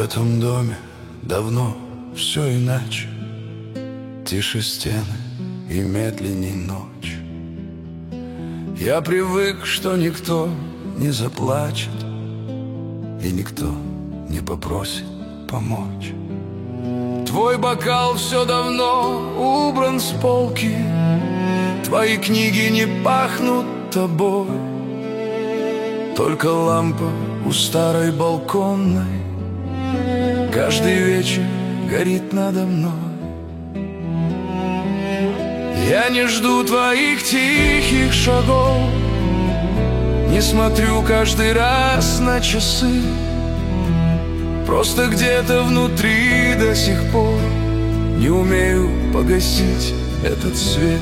этом доме давно все иначе. Тише стены и медленней ночь. Я привык, что никто не заплачет и никто не попросит помочь. Твой бокал все давно убран с полки, твои книги не пахнут тобой. Только лампа у старой балконной каждый вечер горит надо мной. Я не жду твоих тихих шагов, не смотрю каждый раз на часы. Просто где-то внутри до сих пор не умею погасить этот свет.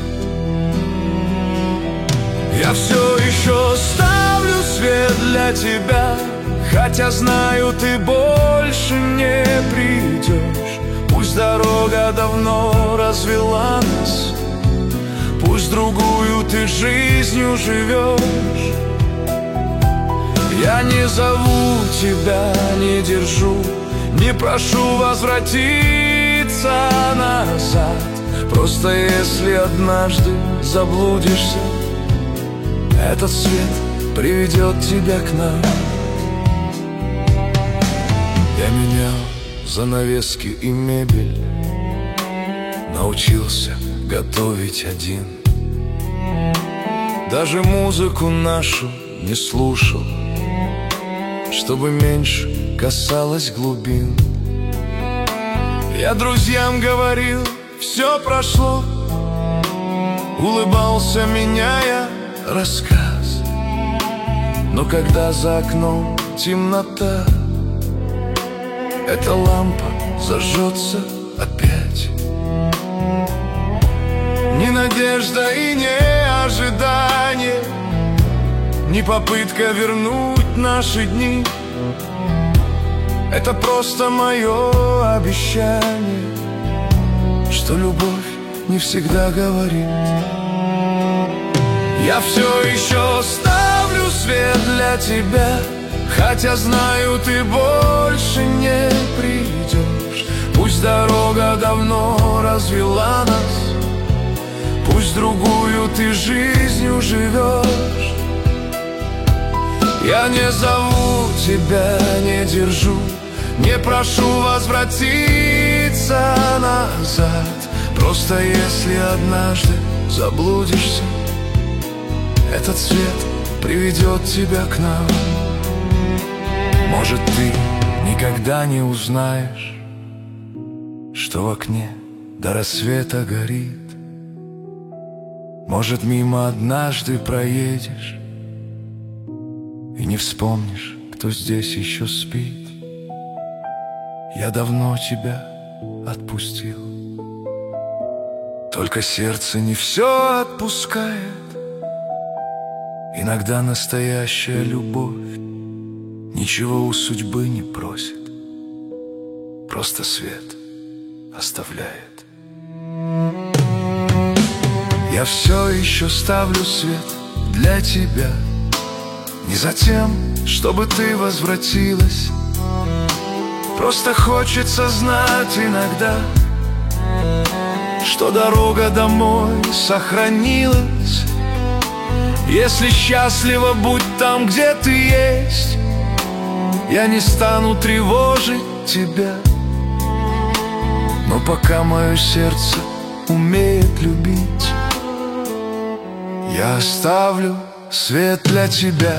Я все еще ставлю свет для тебя, хотя знаю, ты больше не придешь. Пусть дорога давно развела нас, пусть другую ты жизнью живешь. Я не зову тебя, не держу, не прошу возвратиться назад. Просто если однажды заблудишься, этот свет приведет тебя к нам. Я менял занавески и мебель, научился готовить один. Даже музыку нашу не слушал, чтобы меньше касалось глубин. Я друзьям говорил, все прошло, улыбался, меняя рассказ. Но когда за окном темнота, эта лампа зажжется опять. Ни надежда и не ожидание, ни попытка вернуть наши дни. Это просто мое обещание, что любовь не всегда говорит. Я все еще ставлю свет для тебя, хотя знаю, ты больше не придешь. Пусть дорога давно развела нас, пусть другую ты жизнью живешь. Я не зову тебя, не держу, не прошу возвратиться назад. Просто если однажды заблудишься, этот свет приведет тебя к нам. Может, ты никогда не узнаешь, что в окне до рассвета горит. Может, мимо однажды проедешь и не вспомнишь, кто здесь еще спит. Я давно тебя отпустил, только сердце не все отпускает. Иногда настоящая любовь ничего у судьбы не просит, просто свет оставляет. Я все еще ставлю свет для тебя, не за тем, чтобы ты возвратилась. Просто хочется знать иногда, что дорога домой сохранилась. Если счастлива, будь там, где ты есть. Я не стану тревожить тебя, но пока мое сердце умеет любить, я оставлю свет для тебя.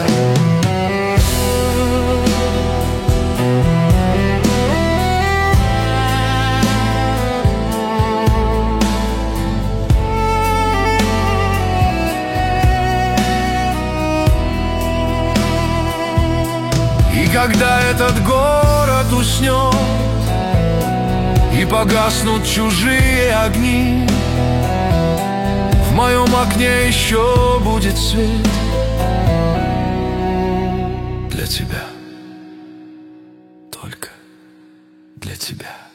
И когда этот город уснет и погаснут чужие огни, в моем окне еще будет свет для тебя, только для тебя.